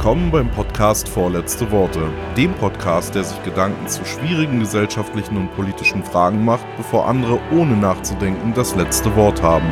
willkommen beim Podcast Vorletzte Worte, dem Podcast, der sich Gedanken zu schwierigen gesellschaftlichen und politischen Fragen macht, bevor andere ohne nachzudenken das letzte Wort haben.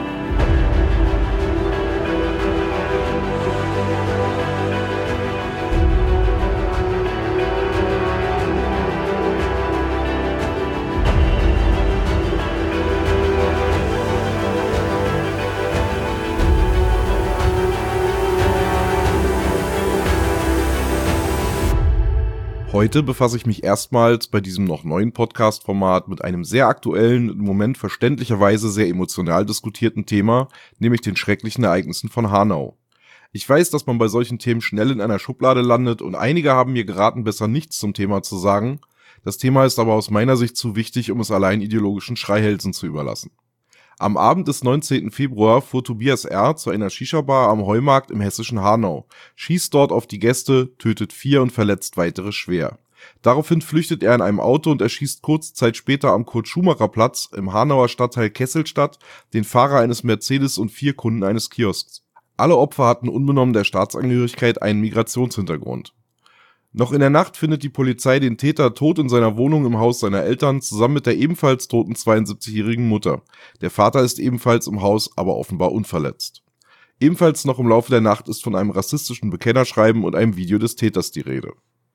Heute befasse ich mich erstmals bei diesem noch neuen Podcast-Format mit einem sehr aktuellen, im Moment verständlicherweise sehr emotional diskutierten Thema, nämlich den schrecklichen Ereignissen von Hanau. Ich weiß, dass man bei solchen Themen schnell in einer Schublade landet und einige haben mir geraten, besser nichts zum Thema zu sagen. Das Thema ist aber aus meiner Sicht zu wichtig, um es allein ideologischen Schreihälsen zu überlassen. Am Abend des 19. Februar fuhr Tobias R. zu einer Shisha-Bar am Heumarkt im hessischen Hanau, schießt dort auf die Gäste, tötet 4 und verletzt weitere schwer. Daraufhin flüchtet er in einem Auto und erschießt kurze Zeit später am Kurt-Schumacher-Platz im Hanauer Stadtteil Kesselstadt den Fahrer eines Mercedes und 4 Kunden eines Kiosks. Alle Opfer hatten unbenommen der Staatsangehörigkeit einen Migrationshintergrund. Noch in der Nacht findet die Polizei den Täter tot in seiner Wohnung im Haus seiner Eltern, zusammen mit der ebenfalls toten 72-jährigen Mutter. Der Vater ist ebenfalls im Haus, aber offenbar unverletzt. Ebenfalls noch im Laufe der Nacht ist von einem rassistischen Bekennerschreiben und einem Video des Täters die Rede.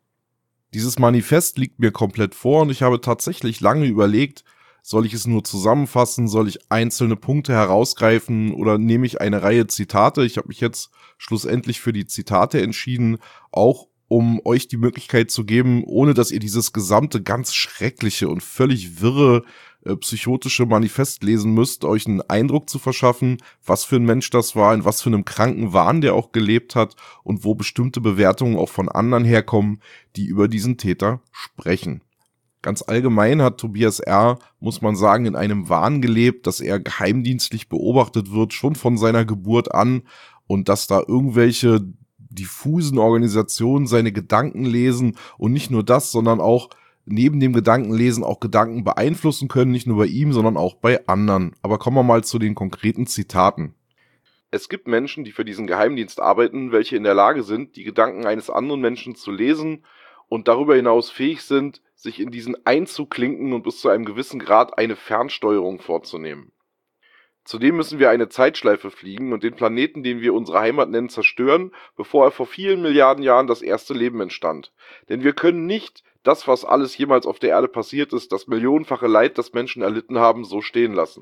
Dieses Manifest liegt mir komplett vor und ich habe tatsächlich lange überlegt, soll ich es nur zusammenfassen, soll ich einzelne Punkte herausgreifen oder nehme ich eine Reihe Zitate? Ich habe mich jetzt schlussendlich für die Zitate entschieden, auch um euch die Möglichkeit zu geben, ohne dass ihr dieses gesamte, ganz schreckliche und völlig wirre psychotische Manifest lesen müsst, euch einen Eindruck zu verschaffen, was für ein Mensch das war, in was für einem kranken Wahn der auch gelebt hat und wo bestimmte Bewertungen auch von anderen herkommen, die über diesen Täter sprechen. Ganz allgemein hat Tobias R., muss man sagen, in einem Wahn gelebt, dass er geheimdienstlich beobachtet wird, schon von seiner Geburt an und dass da irgendwelche diffusen Organisationen seine Gedanken lesen und nicht nur das, sondern auch neben dem Gedankenlesen auch Gedanken beeinflussen können, nicht nur bei ihm, sondern auch bei anderen. Aber kommen wir mal zu den konkreten Zitaten. Es gibt Menschen, die für diesen Geheimdienst arbeiten, welche in der Lage sind, die Gedanken eines anderen Menschen zu lesen und darüber hinaus fähig sind, sich in diesen einzuklinken und bis zu einem gewissen Grad eine Fernsteuerung vorzunehmen. Zudem müssen wir eine Zeitschleife fliegen und den Planeten, den wir unsere Heimat nennen, zerstören, bevor er vor vielen Milliarden Jahren das erste Leben entstand. Denn wir können nicht das, was alles jemals auf der Erde passiert ist, das millionenfache Leid, das Menschen erlitten haben, so stehen lassen.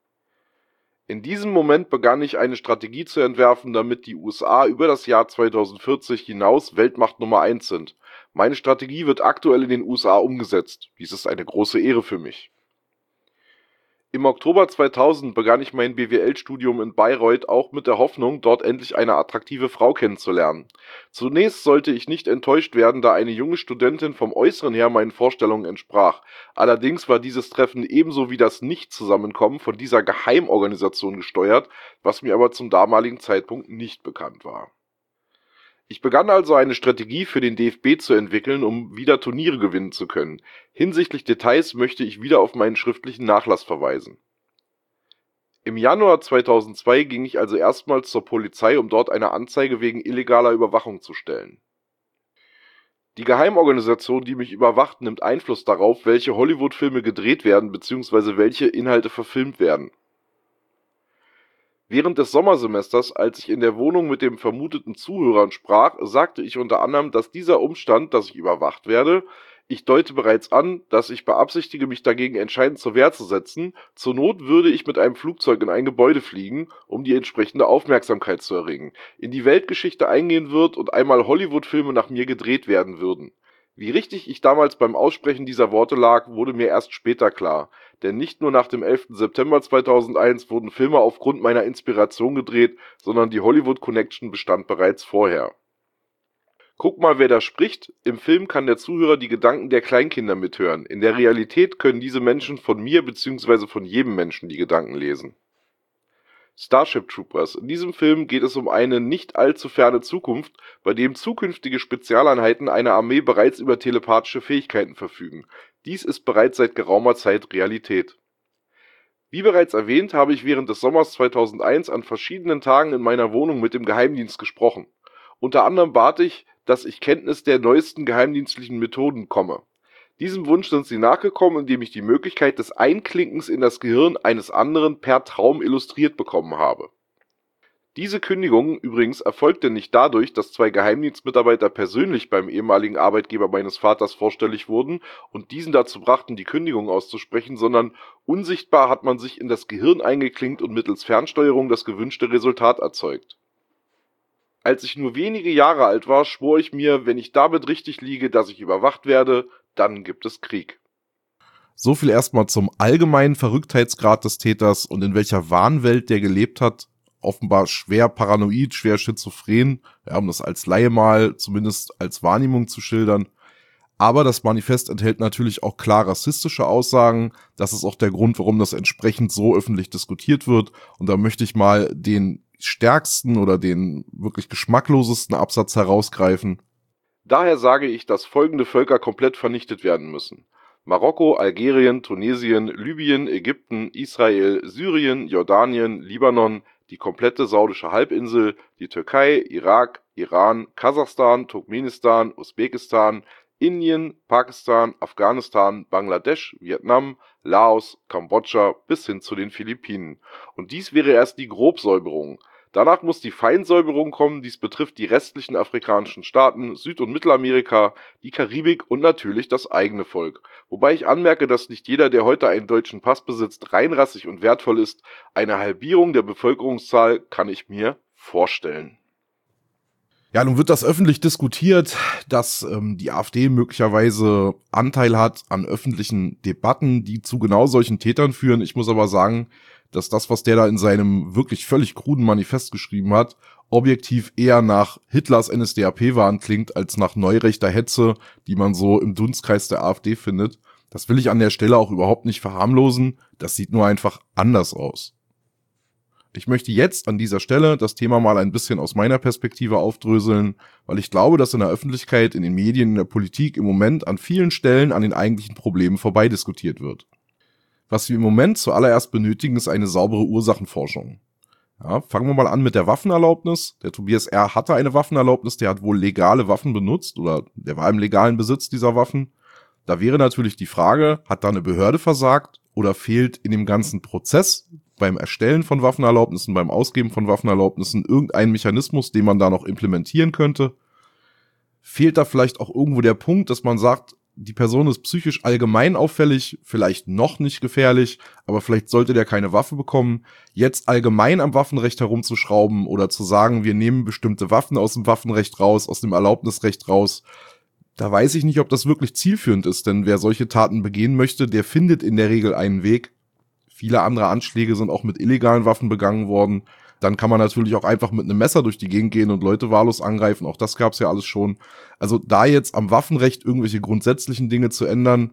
In diesem Moment begann ich eine Strategie zu entwerfen, damit die USA über das Jahr 2040 hinaus Weltmacht Nummer 1 sind. Meine Strategie wird aktuell in den USA umgesetzt. Dies ist eine große Ehre für mich. Im Oktober 2000 begann ich mein BWL-Studium in Bayreuth, auch mit der Hoffnung, dort endlich eine attraktive Frau kennenzulernen. Zunächst sollte ich nicht enttäuscht werden, da eine junge Studentin vom Äußeren her meinen Vorstellungen entsprach. Allerdings war dieses Treffen ebenso wie das Nicht-Zusammenkommen von dieser Geheimorganisation gesteuert, was mir aber zum damaligen Zeitpunkt nicht bekannt war. Ich begann also eine Strategie für den DFB zu entwickeln, um wieder Turniere gewinnen zu können. Hinsichtlich Details möchte ich wieder auf meinen schriftlichen Nachlass verweisen. Im Januar 2002 ging ich also erstmals zur Polizei, um dort eine Anzeige wegen illegaler Überwachung zu stellen. Die Geheimorganisation, die mich überwacht, nimmt Einfluss darauf, welche Hollywood-Filme gedreht werden bzw. welche Inhalte verfilmt werden. Während des Sommersemesters, als ich in der Wohnung mit dem vermuteten Zuhörern sprach, sagte ich unter anderem, dass dieser Umstand, dass ich überwacht werde, ich deute bereits an, dass ich beabsichtige, mich dagegen entscheidend zur Wehr zu setzen. Zur Not würde ich mit einem Flugzeug in ein Gebäude fliegen, um die entsprechende Aufmerksamkeit zu erregen, in die Weltgeschichte eingehen wird und einmal Hollywood-Filme nach mir gedreht werden würden. Wie richtig ich damals beim Aussprechen dieser Worte lag, wurde mir erst später klar. Denn nicht nur nach dem 11. September 2001 wurden Filme aufgrund meiner Inspiration gedreht, sondern die Hollywood Connection bestand bereits vorher. Guck mal, wer da spricht. Im Film kann der Zuhörer die Gedanken der Kleinkinder mithören. In der Realität können diese Menschen von mir bzw. von jedem Menschen die Gedanken lesen. Starship Troopers. In diesem Film geht es um eine nicht allzu ferne Zukunft, bei dem zukünftige Spezialeinheiten einer Armee bereits über telepathische Fähigkeiten verfügen. Dies ist bereits seit geraumer Zeit Realität. Wie bereits erwähnt, habe ich während des Sommers 2001 an verschiedenen Tagen in meiner Wohnung mit dem Geheimdienst gesprochen. Unter anderem bat ich, dass ich Kenntnis der neuesten geheimdienstlichen Methoden komme. Diesem Wunsch sind sie nachgekommen, indem ich die Möglichkeit des Einklinkens in das Gehirn eines anderen per Traum illustriert bekommen habe. Diese Kündigung übrigens erfolgte nicht dadurch, dass 2 Geheimdienstmitarbeiter persönlich beim ehemaligen Arbeitgeber meines Vaters vorstellig wurden und diesen dazu brachten, die Kündigung auszusprechen, sondern unsichtbar hat man sich in das Gehirn eingeklinkt und mittels Fernsteuerung das gewünschte Resultat erzeugt. Als ich nur wenige Jahre alt war, schwor ich mir, wenn ich damit richtig liege, dass ich überwacht werde, dann gibt es Krieg. So viel erstmal zum allgemeinen Verrücktheitsgrad des Täters und in welcher Wahnwelt der gelebt hat. Offenbar schwer paranoid, schwer schizophren, ja, um das als Laie mal zumindest als Wahrnehmung zu schildern. Aber das Manifest enthält natürlich auch klar rassistische Aussagen. Das ist auch der Grund, warum das entsprechend so öffentlich diskutiert wird. Und da möchte ich mal den stärksten oder den wirklich geschmacklosesten Absatz herausgreifen. Daher sage ich, dass folgende Völker komplett vernichtet werden müssen: Marokko, Algerien, Tunesien, Libyen, Ägypten, Israel, Syrien, Jordanien, Libanon, die komplette saudische Halbinsel, die Türkei, Irak, Iran, Kasachstan, Turkmenistan, Usbekistan, Indien, Pakistan, Afghanistan, Bangladesch, Vietnam, Laos, Kambodscha bis hin zu den Philippinen. Und dies wäre erst die Grobsäuberung. Danach muss die Feinsäuberung kommen, dies betrifft die restlichen afrikanischen Staaten, Süd- und Mittelamerika, die Karibik und natürlich das eigene Volk. Wobei ich anmerke, dass nicht jeder, der heute einen deutschen Pass besitzt, reinrassig und wertvoll ist. Eine Halbierung der Bevölkerungszahl kann ich mir vorstellen. Ja, nun wird das öffentlich diskutiert, dass die AfD möglicherweise Anteil hat an öffentlichen Debatten, die zu genau solchen Tätern führen. Ich muss aber sagen, dass das, was der da in seinem wirklich völlig kruden Manifest geschrieben hat, objektiv eher nach Hitlers NSDAP-Wahn klingt, als nach neurechter Hetze, die man so im Dunstkreis der AfD findet. Das will ich an der Stelle auch überhaupt nicht verharmlosen. Das sieht nur einfach anders aus. Ich möchte jetzt an dieser Stelle das Thema mal ein bisschen aus meiner Perspektive aufdröseln, weil ich glaube, dass in der Öffentlichkeit, in den Medien, in der Politik im Moment an vielen Stellen an den eigentlichen Problemen vorbeidiskutiert wird. Was wir im Moment zuallererst benötigen, ist eine saubere Ursachenforschung. Ja, fangen wir mal an mit der Waffenerlaubnis. Der Tobias R. hatte eine Waffenerlaubnis, der hat wohl legale Waffen benutzt oder der war im legalen Besitz dieser Waffen. Da wäre natürlich die Frage, hat da eine Behörde versagt oder fehlt in dem ganzen Prozess beim Erstellen von Waffenerlaubnissen, beim Ausgeben von Waffenerlaubnissen irgendein Mechanismus, den man da noch implementieren könnte? Fehlt da vielleicht auch irgendwo der Punkt, dass man sagt, die Person ist psychisch allgemein auffällig, vielleicht noch nicht gefährlich, aber vielleicht sollte der keine Waffe bekommen. Jetzt allgemein am Waffenrecht herumzuschrauben oder zu sagen, wir nehmen bestimmte Waffen aus dem Waffenrecht raus, aus dem Erlaubnisrecht raus, da weiß ich nicht, ob das wirklich zielführend ist, denn wer solche Taten begehen möchte, der findet in der Regel einen Weg. Viele andere Anschläge sind auch mit illegalen Waffen begangen worden. Dann kann man natürlich auch einfach mit einem Messer durch die Gegend gehen und Leute wahllos angreifen. Auch das gab's ja alles schon. Also da jetzt am Waffenrecht irgendwelche grundsätzlichen Dinge zu ändern,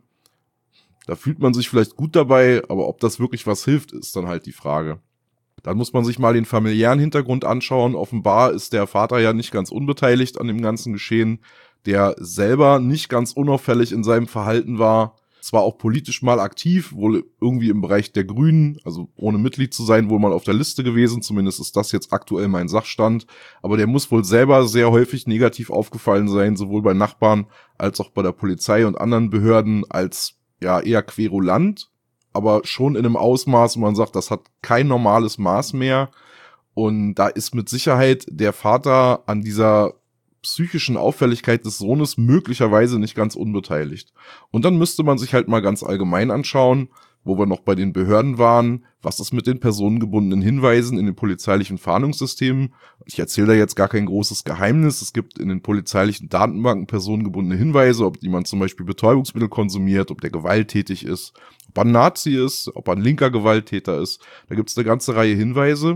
da fühlt man sich vielleicht gut dabei, aber ob das wirklich was hilft, ist dann halt die Frage. Dann muss man sich mal den familiären Hintergrund anschauen. Offenbar ist der Vater ja nicht ganz unbeteiligt an dem ganzen Geschehen, der selber nicht ganz unauffällig in seinem Verhalten war. Zwar auch politisch mal aktiv, wohl irgendwie im Bereich der Grünen, also ohne Mitglied zu sein, wohl mal auf der Liste gewesen, zumindest ist das jetzt aktuell mein Sachstand, aber der muss wohl selber sehr häufig negativ aufgefallen sein, sowohl bei Nachbarn als auch bei der Polizei und anderen Behörden als ja eher querulant, aber schon in einem Ausmaß, wo man sagt, das hat kein normales Maß mehr und da ist mit Sicherheit der Vater an dieser psychischen Auffälligkeit des Sohnes möglicherweise nicht ganz unbeteiligt. Und dann müsste man sich halt mal ganz allgemein anschauen, wo wir noch bei den Behörden waren, was ist mit den personengebundenen Hinweisen in den polizeilichen Fahndungssystemen. Ich erzähle da jetzt gar kein großes Geheimnis. Es gibt in den polizeilichen Datenbanken personengebundene Hinweise, ob jemand zum Beispiel Betäubungsmittel konsumiert, ob der gewalttätig ist, ob er ein Nazi ist, ob er ein linker Gewalttäter ist. Da gibt es eine ganze Reihe Hinweise.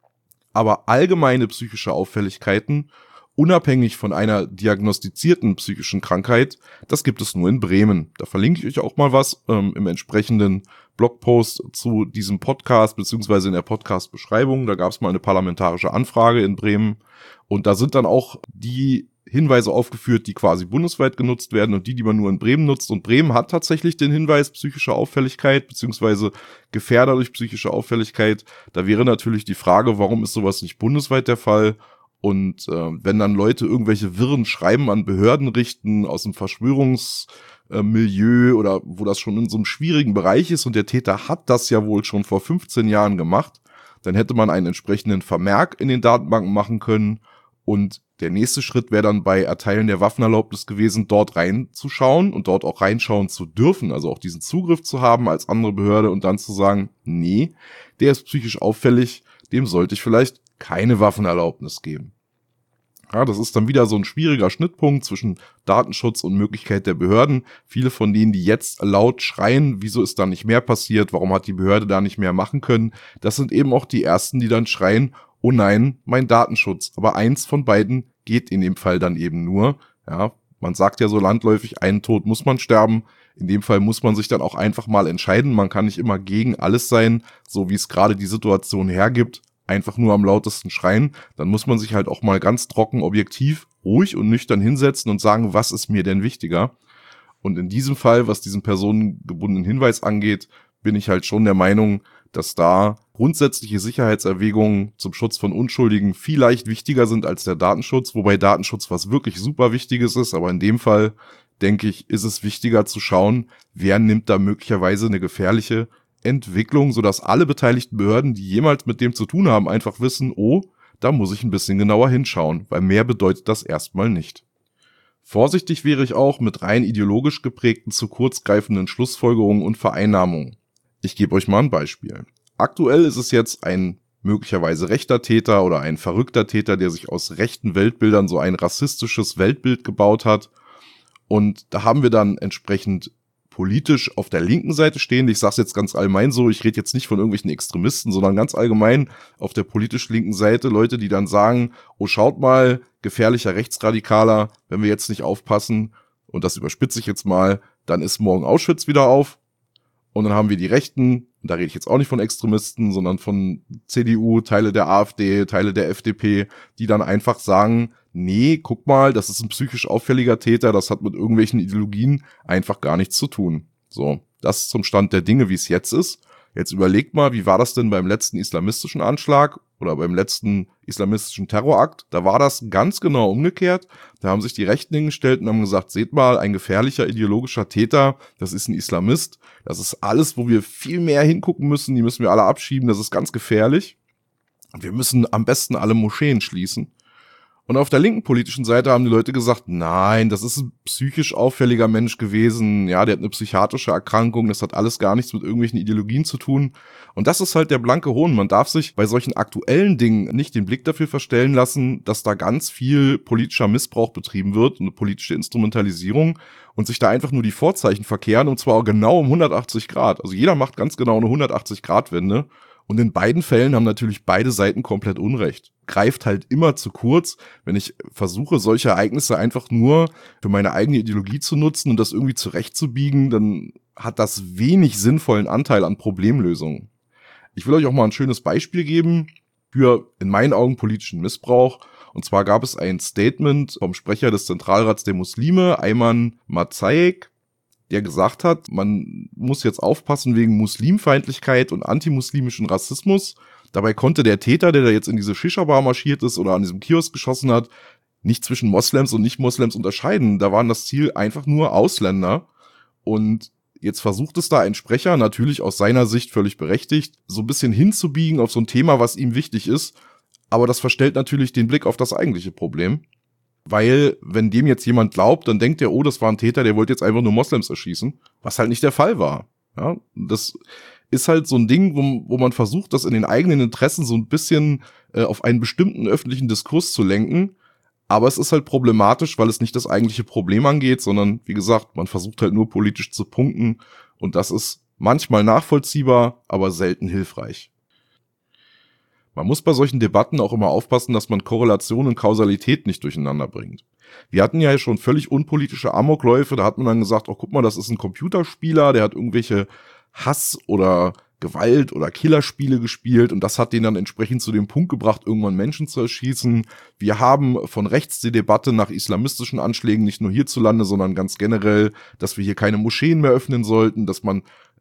Aber allgemeine psychische Auffälligkeiten, unabhängig von einer diagnostizierten psychischen Krankheit, das gibt es nur in Bremen. Da verlinke ich euch auch mal was im entsprechenden Blogpost zu diesem Podcast, beziehungsweise in der Podcast-Beschreibung. Da gab es mal eine parlamentarische Anfrage in Bremen und da sind dann auch die Hinweise aufgeführt, die quasi bundesweit genutzt werden und die man nur in Bremen nutzt. Und Bremen hat tatsächlich den Hinweis psychische Auffälligkeit, beziehungsweise Gefährder durch psychische Auffälligkeit. Da wäre natürlich die Frage, warum ist sowas nicht bundesweit der Fall? Und wenn dann Leute irgendwelche wirren Schreiben an Behörden richten aus dem Verschwörungsmilieu oder wo das schon in so einem schwierigen Bereich ist und der Täter hat das ja wohl schon vor 15 Jahren gemacht, dann hätte man einen entsprechenden Vermerk in den Datenbanken machen können und der nächste Schritt wäre dann bei Erteilen der Waffenerlaubnis gewesen, dort reinzuschauen und dort auch reinschauen zu dürfen, also auch diesen Zugriff zu haben als andere Behörde und dann zu sagen, nee, der ist psychisch auffällig, dem sollte ich vielleicht keine Waffenerlaubnis geben. Ja, das ist dann wieder so ein schwieriger Schnittpunkt zwischen Datenschutz und Möglichkeit der Behörden. Viele von denen, die jetzt laut schreien, wieso ist da nicht mehr passiert, warum hat die Behörde da nicht mehr machen können, das sind eben auch die Ersten, die dann schreien, oh nein, mein Datenschutz. Aber eins von beiden geht in dem Fall dann eben nur. Ja, man sagt ja so landläufig, einen Tod muss man sterben. In dem Fall muss man sich dann auch einfach mal entscheiden. Man kann nicht immer gegen alles sein, so wie es gerade die Situation hergibt. Einfach nur am lautesten schreien, dann muss man sich halt auch mal ganz trocken, objektiv, ruhig und nüchtern hinsetzen und sagen, was ist mir denn wichtiger? Und in diesem Fall, was diesen personengebundenen Hinweis angeht, bin ich halt schon der Meinung, dass da grundsätzliche Sicherheitserwägungen zum Schutz von Unschuldigen vielleicht wichtiger sind als der Datenschutz, wobei Datenschutz was wirklich super Wichtiges ist, aber in dem Fall, denke ich, ist es wichtiger zu schauen, wer nimmt da möglicherweise eine gefährliche Entwicklung, sodass alle beteiligten Behörden, die jemals mit dem zu tun haben, einfach wissen, oh, da muss ich ein bisschen genauer hinschauen, weil mehr bedeutet das erstmal nicht. Vorsichtig wäre ich auch mit rein ideologisch geprägten, zu kurz greifenden Schlussfolgerungen und Vereinnahmungen. Ich gebe euch mal ein Beispiel. Aktuell ist es jetzt ein möglicherweise rechter Täter oder ein verrückter Täter, der sich aus rechten Weltbildern so ein rassistisches Weltbild gebaut hat. Und da haben wir dann entsprechend politisch auf der linken Seite stehen. Ich sage es jetzt ganz allgemein so, ich rede jetzt nicht von irgendwelchen Extremisten, sondern ganz allgemein auf der politisch linken Seite Leute, die dann sagen, oh schaut mal, gefährlicher Rechtsradikaler, wenn wir jetzt nicht aufpassen, und das überspitze ich jetzt mal, dann ist morgen Auschwitz wieder auf. Und dann haben wir die Rechten, und da rede ich jetzt auch nicht von Extremisten, sondern von CDU, Teile der AfD, Teile der FDP, die dann einfach sagen, nee, guck mal, das ist ein psychisch auffälliger Täter, das hat mit irgendwelchen Ideologien einfach gar nichts zu tun. So, das ist zum Stand der Dinge, wie es jetzt ist. Jetzt überlegt mal, wie war das denn beim letzten islamistischen Anschlag oder beim letzten islamistischen Terrorakt? Da war das ganz genau umgekehrt. Da haben sich die Rechten hingestellt und haben gesagt, seht mal, ein gefährlicher ideologischer Täter, das ist ein Islamist. Das ist alles, wo wir viel mehr hingucken müssen, die müssen wir alle abschieben, das ist ganz gefährlich. Und wir müssen am besten alle Moscheen schließen. Und auf der linken politischen Seite haben die Leute gesagt, nein, das ist ein psychisch auffälliger Mensch gewesen, ja, der hat eine psychiatrische Erkrankung, das hat alles gar nichts mit irgendwelchen Ideologien zu tun. Und das ist halt der blanke Hohn. Man darf sich bei solchen aktuellen Dingen nicht den Blick dafür verstellen lassen, dass da ganz viel politischer Missbrauch betrieben wird, eine politische Instrumentalisierung und sich da einfach nur die Vorzeichen verkehren und zwar genau um 180 Grad. Also jeder macht ganz genau eine 180-Grad-Wende. Und in beiden Fällen haben natürlich beide Seiten komplett Unrecht. Greift halt immer zu kurz, wenn ich versuche, solche Ereignisse einfach nur für meine eigene Ideologie zu nutzen und das irgendwie zurechtzubiegen, dann hat das wenig sinnvollen Anteil an Problemlösungen. Ich will euch auch mal ein schönes Beispiel geben für, in meinen Augen, politischen Missbrauch. Und zwar gab es ein Statement vom Sprecher des Zentralrats der Muslime, Ayman Mazaek, der gesagt hat, man muss jetzt aufpassen wegen Muslimfeindlichkeit und antimuslimischen Rassismus. Dabei konnte der Täter, der da jetzt in diese Shisha-Bar marschiert ist oder an diesem Kiosk geschossen hat, nicht zwischen Moslems und Nicht-Moslems unterscheiden. Da waren das Ziel einfach nur Ausländer. Und jetzt versucht es da ein Sprecher, natürlich aus seiner Sicht völlig berechtigt, so ein bisschen hinzubiegen auf so ein Thema, was ihm wichtig ist. Aber das verstellt natürlich den Blick auf das eigentliche Problem. Weil, wenn dem jetzt jemand glaubt, dann denkt er, oh, das war ein Täter, der wollte jetzt einfach nur Moslems erschießen, was halt nicht der Fall war. Ja, das ist halt so ein Ding, wo man versucht, das in den eigenen Interessen so ein bisschen auf einen bestimmten öffentlichen Diskurs zu lenken. Aber es ist halt problematisch, weil es nicht das eigentliche Problem angeht, sondern, wie gesagt, man versucht halt nur politisch zu punkten. Und das ist manchmal nachvollziehbar, aber selten hilfreich. Man muss bei solchen Debatten auch immer aufpassen, dass man Korrelation und Kausalität nicht durcheinander bringt. Wir hatten ja schon völlig unpolitische Amokläufe, da hat man dann gesagt, oh guck mal, das ist ein Computerspieler, der hat irgendwelche Hass- oder Gewalt- oder Killerspiele gespielt und das hat den dann entsprechend zu dem Punkt gebracht, irgendwann Menschen zu erschießen. Wir haben von rechts die Debatte nach islamistischen Anschlägen nicht nur hierzulande, sondern ganz generell, dass wir hier keine Moscheen mehr öffnen sollten, dass man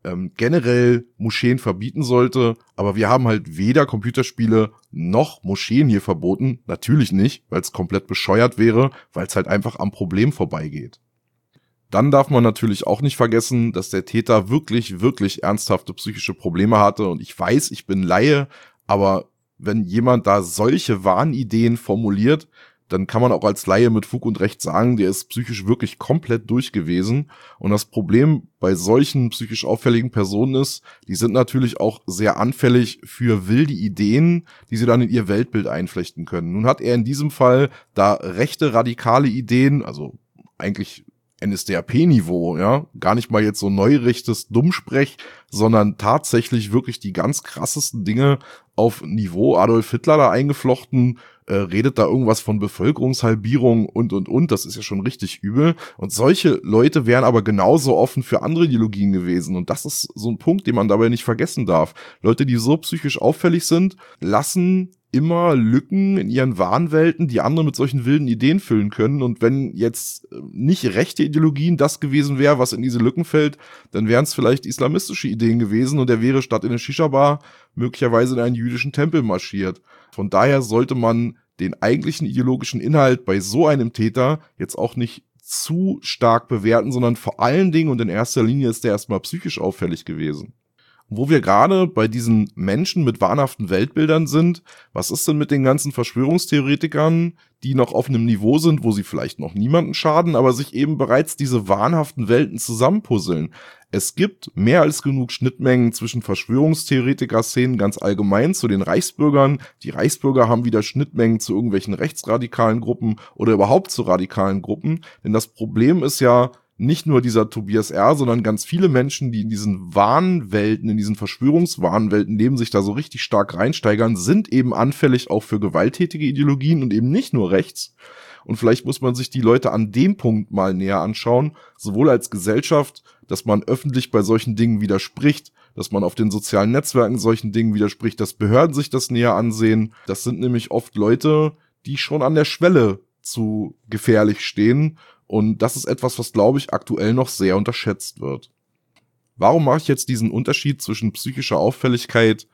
generell Moscheen verbieten sollte, aber wir haben halt weder Computerspiele noch Moscheen hier verboten, natürlich nicht, weil es komplett bescheuert wäre, weil es halt einfach am Problem vorbeigeht. Dann darf man natürlich auch nicht vergessen, dass der Täter wirklich, wirklich ernsthafte psychische Probleme hatte und ich weiß, ich bin Laie, aber wenn jemand da solche Wahnideen formuliert, dann kann man auch als Laie mit Fug und Recht sagen, der ist psychisch wirklich komplett durch gewesen. Und das Problem bei solchen psychisch auffälligen Personen ist, die sind natürlich auch sehr anfällig für wilde Ideen, die sie dann in ihr Weltbild einflechten können. Nun hat er in diesem Fall da rechte, radikale Ideen, also eigentlich NSDAP-Niveau, ja, gar nicht mal jetzt so neurechtes Dummsprech, sondern tatsächlich wirklich die ganz krassesten Dinge auf Niveau Adolf Hitler da eingeflochten, redet da irgendwas von Bevölkerungshalbierung und, das ist ja schon richtig übel. Und solche Leute wären aber genauso offen für andere Ideologien gewesen. Und das ist so ein Punkt, den man dabei nicht vergessen darf. Leute, die so psychisch auffällig sind, lassen immer Lücken in ihren Wahnwelten, die andere mit solchen wilden Ideen füllen können. Und wenn jetzt nicht rechte Ideologien das gewesen wäre, was in diese Lücken fällt, dann wären es vielleicht islamistische Ideen gewesen und er wäre statt in eine Shisha-Bar möglicherweise in einen jüdischen Tempel marschiert. Von daher sollte man den eigentlichen ideologischen Inhalt bei so einem Täter jetzt auch nicht zu stark bewerten, sondern vor allen Dingen und in erster Linie ist der erstmal psychisch auffällig gewesen. Wo wir gerade bei diesen Menschen mit wahnhaften Weltbildern sind, was ist denn mit den ganzen Verschwörungstheoretikern, die noch auf einem Niveau sind, wo sie vielleicht noch niemanden schaden, aber sich eben bereits diese wahnhaften Welten zusammenpuzzeln? Es gibt mehr als genug Schnittmengen zwischen Verschwörungstheoretiker-Szenen ganz allgemein zu den Reichsbürgern. Die Reichsbürger haben wieder Schnittmengen zu irgendwelchen rechtsradikalen Gruppen oder überhaupt zu radikalen Gruppen. Denn das Problem ist ja, nicht nur dieser Tobias R., sondern ganz viele Menschen, die in diesen Wahnwelten, in diesen Verschwörungswahnwelten leben, sich da so richtig stark reinsteigern, sind eben anfällig auch für gewalttätige Ideologien und eben nicht nur rechts. Und vielleicht muss man sich die Leute an dem Punkt mal näher anschauen, sowohl als Gesellschaft, dass man öffentlich bei solchen Dingen widerspricht, dass man auf den sozialen Netzwerken solchen Dingen widerspricht, dass Behörden sich das näher ansehen. Das sind nämlich oft Leute, die schon an der Schwelle zu gefährlich stehen. Und das ist etwas, was, glaube ich, aktuell noch sehr unterschätzt wird. Warum mache ich jetzt diesen Unterschied zwischen psychischer Auffälligkeit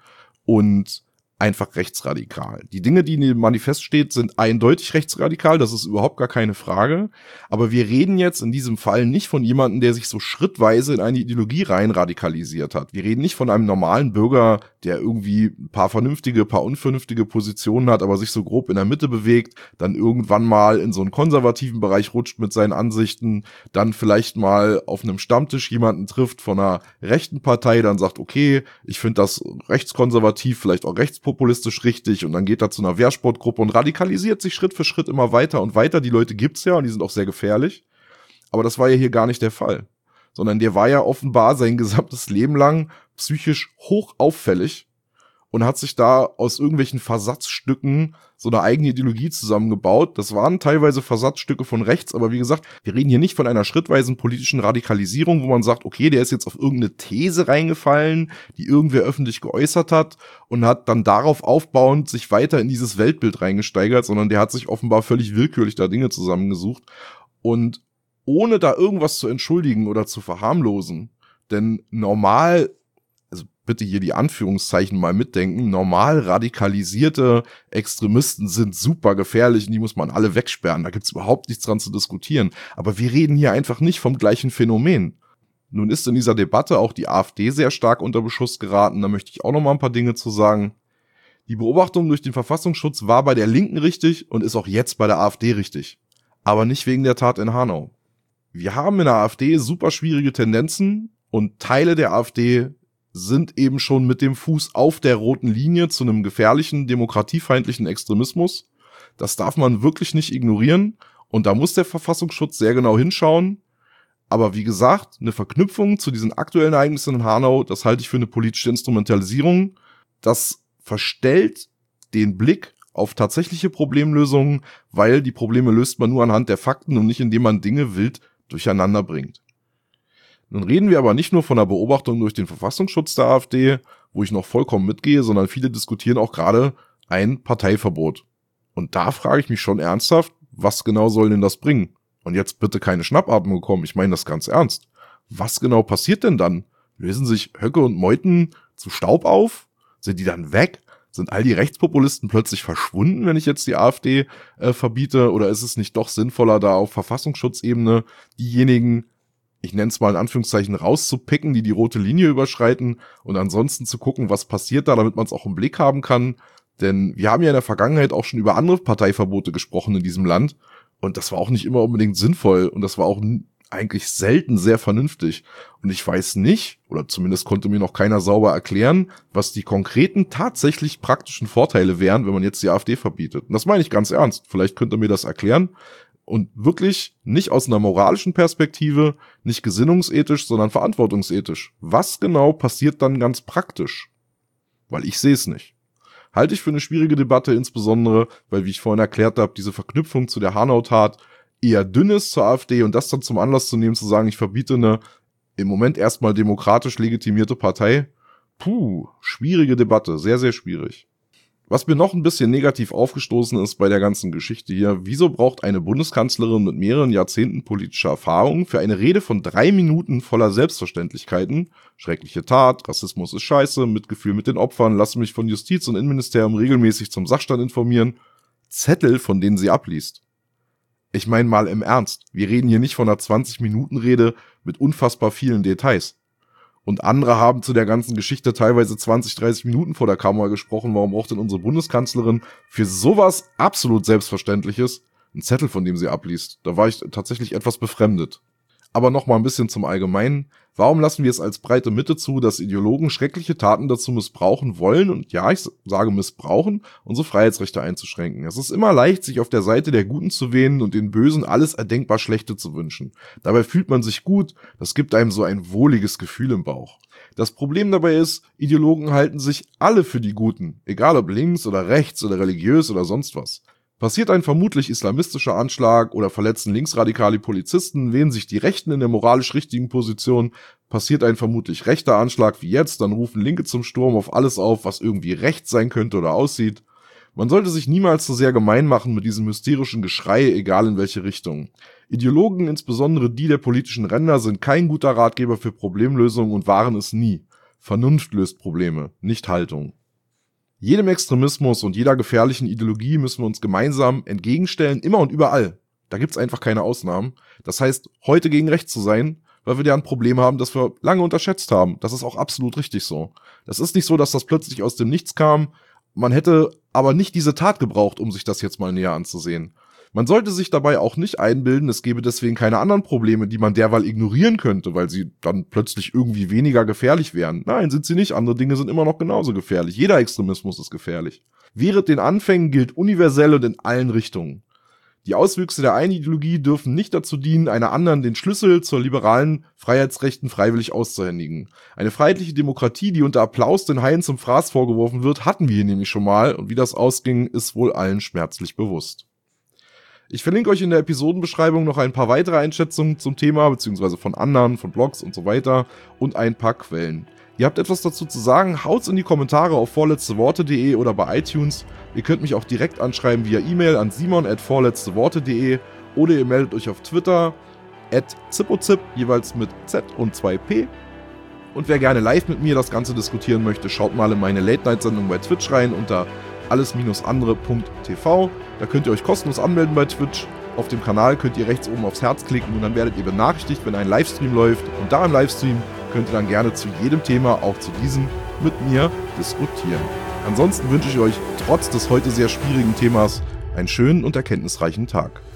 und einfach rechtsradikal? Die Dinge, die in dem Manifest steht, sind eindeutig rechtsradikal, das ist überhaupt gar keine Frage. Aber wir reden jetzt in diesem Fall nicht von jemandem, der sich so schrittweise in eine Ideologie rein radikalisiert hat. Wir reden nicht von einem normalen Bürger, der irgendwie ein paar vernünftige, paar unvernünftige Positionen hat, aber sich so grob in der Mitte bewegt, dann irgendwann mal in so einen konservativen Bereich rutscht mit seinen Ansichten, dann vielleicht mal auf einem Stammtisch jemanden trifft von einer rechten Partei, dann sagt, okay, ich finde das rechtskonservativ, vielleicht auch rechtspopulistisch richtig und dann geht er zu einer Wehrsportgruppe und radikalisiert sich Schritt für Schritt immer weiter und weiter. Die Leute gibt's ja und die sind auch sehr gefährlich, aber das war ja hier gar nicht der Fall, sondern der war ja offenbar sein gesamtes Leben lang psychisch hoch auffällig und hat sich da aus irgendwelchen Versatzstücken so eine eigene Ideologie zusammengebaut. Das waren teilweise Versatzstücke von rechts, aber wie gesagt, wir reden hier nicht von einer schrittweisen politischen Radikalisierung, wo man sagt, okay, der ist jetzt auf irgendeine These reingefallen, die irgendwer öffentlich geäußert hat und hat dann darauf aufbauend sich weiter in dieses Weltbild reingesteigert, sondern der hat sich offenbar völlig willkürlich da Dinge zusammengesucht und ohne da irgendwas zu entschuldigen oder zu verharmlosen, denn normal, also bitte hier die Anführungszeichen mal mitdenken, normal radikalisierte Extremisten sind super gefährlich und die muss man alle wegsperren, da gibt's überhaupt nichts dran zu diskutieren, aber wir reden hier einfach nicht vom gleichen Phänomen. Nun ist in dieser Debatte auch die AfD sehr stark unter Beschuss geraten, da möchte ich auch noch mal ein paar Dinge zu sagen. Die Beobachtung durch den Verfassungsschutz war bei der Linken richtig und ist auch jetzt bei der AfD richtig, aber nicht wegen der Tat in Hanau. Wir haben in der AfD super schwierige Tendenzen und Teile der AfD sind eben schon mit dem Fuß auf der roten Linie zu einem gefährlichen, demokratiefeindlichen Extremismus. Das darf man wirklich nicht ignorieren und da muss der Verfassungsschutz sehr genau hinschauen. Aber wie gesagt, eine Verknüpfung zu diesen aktuellen Ereignissen in Hanau, das halte ich für eine politische Instrumentalisierung. Das verstellt den Blick auf tatsächliche Problemlösungen, weil die Probleme löst man nur anhand der Fakten und nicht indem man Dinge wild durcheinander bringt. Nun reden wir aber nicht nur von der Beobachtung durch den Verfassungsschutz der AfD, wo ich noch vollkommen mitgehe, sondern viele diskutieren auch gerade ein Parteiverbot. Und da frage ich mich schon ernsthaft, was genau soll denn das bringen? Und jetzt bitte keine Schnappatmung bekommen, ich meine das ganz ernst. Was genau passiert denn dann, Lösen sich Höcke und Meuthen zu Staub auf? Sind die dann weg? Sind all die Rechtspopulisten plötzlich verschwunden, wenn ich jetzt die AfD verbiete? Oder ist es nicht doch sinnvoller, da auf Verfassungsschutzebene diejenigen, ich nenne es mal in Anführungszeichen, rauszupicken, die rote Linie überschreiten und ansonsten zu gucken, was passiert da, damit man es auch im Blick haben kann? Denn wir haben ja in der Vergangenheit auch schon über andere Parteiverbote gesprochen in diesem Land und das war auch nicht immer unbedingt sinnvoll und das war auch eigentlich selten sehr vernünftig. Und ich weiß nicht, oder zumindest konnte mir noch keiner sauber erklären, was die konkreten, tatsächlich praktischen Vorteile wären, wenn man jetzt die AfD verbietet. Und das meine ich ganz ernst. Vielleicht könnt ihr mir das erklären. Und wirklich nicht aus einer moralischen Perspektive, nicht gesinnungsethisch, sondern verantwortungsethisch. Was genau passiert dann ganz praktisch? Weil ich sehe es nicht. Halte ich für eine schwierige Debatte, insbesondere, weil, wie ich vorhin erklärt habe, diese Verknüpfung zu der Hanau-Tat eher dünn ist zur AfD und das dann zum Anlass zu nehmen, zu sagen, ich verbiete eine im Moment erstmal demokratisch legitimierte Partei. Schwierige Debatte, sehr, sehr schwierig. Was mir noch ein bisschen negativ aufgestoßen ist bei der ganzen Geschichte hier, wieso braucht eine Bundeskanzlerin mit mehreren Jahrzehnten politischer Erfahrung für eine Rede von 3 Minuten voller Selbstverständlichkeiten, schreckliche Tat, Rassismus ist scheiße, Mitgefühl mit den Opfern, lasse mich von Justiz und Innenministerium regelmäßig zum Sachstand informieren, Zettel, von denen sie abliest? Ich meine mal im Ernst, wir reden hier nicht von einer 20-Minuten-Rede mit unfassbar vielen Details. Und andere haben zu der ganzen Geschichte teilweise 20, 30 Minuten vor der Kamera gesprochen. Warum braucht denn unsere Bundeskanzlerin für sowas absolut Selbstverständliches einen Zettel, von dem sie abliest? Da war ich tatsächlich etwas befremdet. Aber nochmal ein bisschen zum Allgemeinen. Warum lassen wir es als breite Mitte zu, dass Ideologen schreckliche Taten dazu missbrauchen wollen, und ja, ich sage missbrauchen, unsere Freiheitsrechte einzuschränken? Es ist immer leicht, sich auf der Seite der Guten zu wähnen und den Bösen alles erdenkbar Schlechte zu wünschen. Dabei fühlt man sich gut, das gibt einem so ein wohliges Gefühl im Bauch. Das Problem dabei ist, Ideologen halten sich alle für die Guten, egal ob links oder rechts oder religiös oder sonst was. Passiert ein vermutlich islamistischer Anschlag oder verletzen linksradikale Polizisten, wählen sich die Rechten in der moralisch richtigen Position, passiert ein vermutlich rechter Anschlag wie jetzt, dann rufen Linke zum Sturm auf alles auf, was irgendwie rechts sein könnte oder aussieht. Man sollte sich niemals so sehr gemein machen mit diesem hysterischen Geschrei, egal in welche Richtung. Ideologen, insbesondere die der politischen Ränder, sind kein guter Ratgeber für Problemlösungen und waren es nie. Vernunft löst Probleme, nicht Haltung. Jedem Extremismus und jeder gefährlichen Ideologie müssen wir uns gemeinsam entgegenstellen, immer und überall. Da gibt's einfach keine Ausnahmen. Das heißt, heute gegen rechts zu sein, weil wir da ein Problem haben, das wir lange unterschätzt haben. Das ist auch absolut richtig so. Das ist nicht so, dass das plötzlich aus dem Nichts kam. Man hätte aber nicht diese Tat gebraucht, um sich das jetzt mal näher anzusehen. Man sollte sich dabei auch nicht einbilden, es gäbe deswegen keine anderen Probleme, die man derweil ignorieren könnte, weil sie dann plötzlich irgendwie weniger gefährlich wären. Nein, sind sie nicht. Andere Dinge sind immer noch genauso gefährlich. Jeder Extremismus ist gefährlich. Während den Anfängen gilt universell und in allen Richtungen. Die Auswüchse der einen Ideologie dürfen nicht dazu dienen, einer anderen den Schlüssel zur liberalen Freiheitsrechten freiwillig auszuhändigen. Eine freiheitliche Demokratie, die unter Applaus den Haien zum Fraß vorgeworfen wird, hatten wir hier nämlich schon mal, und wie das ausging, ist wohl allen schmerzlich bewusst. Ich verlinke euch in der Episodenbeschreibung noch ein paar weitere Einschätzungen zum Thema, beziehungsweise von anderen, von Blogs und so weiter und ein paar Quellen. Ihr habt etwas dazu zu sagen, haut's in die Kommentare auf vorletzteworte.de oder bei iTunes. Ihr könnt mich auch direkt anschreiben via E-Mail an simon@vorletzteworte.de oder ihr meldet euch auf Twitter @zippozip, jeweils mit Z und 2P. Und wer gerne live mit mir das Ganze diskutieren möchte, schaut mal in meine Late-Night-Sendung bei Twitch rein unter alles-andere.tv. Da könnt ihr euch kostenlos anmelden bei Twitch. Auf dem Kanal könnt ihr rechts oben aufs Herz klicken und dann werdet ihr benachrichtigt, wenn ein Livestream läuft. Und da im Livestream könnt ihr dann gerne zu jedem Thema, auch zu diesem, mit mir diskutieren. Ansonsten wünsche ich euch trotz des heute sehr schwierigen Themas einen schönen und erkenntnisreichen Tag.